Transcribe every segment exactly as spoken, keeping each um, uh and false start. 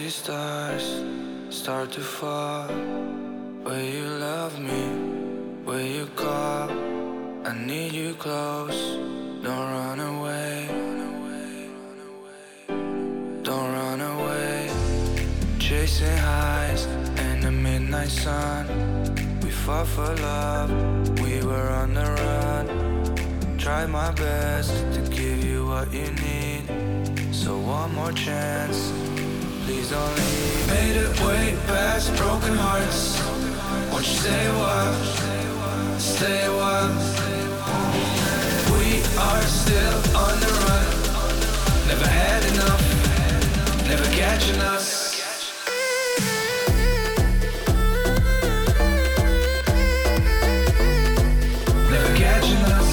these stars start to fall. Will you love me? Will you call? I need you close. Don't run away. Don't run away. Chasing highs in the midnight sun. We fought for love. We were on the run. Tried my best to give you what you need. So one more chance. Please don't leave. Made it way past broken hearts. Won't you stay a while? Stay a while. We are still on the run. Never had enough. Never catching us. Never catching us.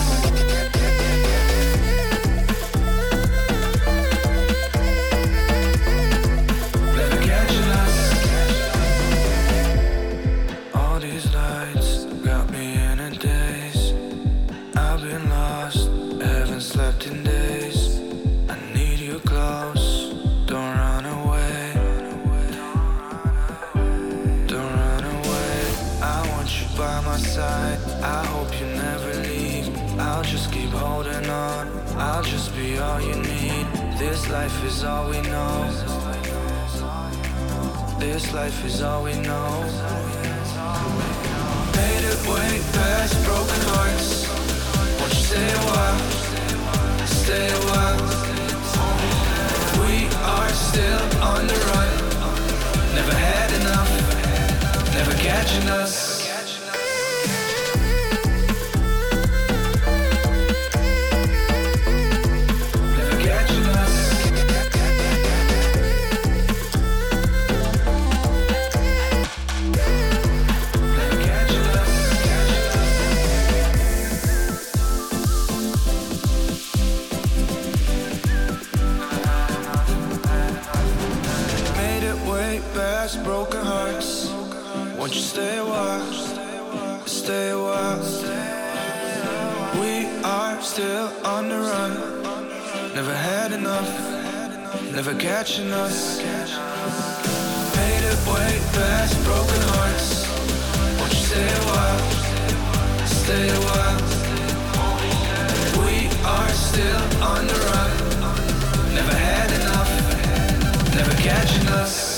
Slept in days. I need you close. Don't run away. Don't run away. I want you by my side. I hope you never leave. I'll just keep holding on. I'll just be all you need. This life is all we know. This life is all we know. Made it way past broken hearts. Won't you stay a while? Stay a while. We are still on the run. Never had enough. Never catching us. Never catching us. Never catching us. Past broken hearts. Won't you stay a while? Stay a while. We are still on the run. Never had enough. Never catching us. Made it way past broken hearts. Won't you stay a while? Stay a while. We are still on the run. Never had enough. Never catching us.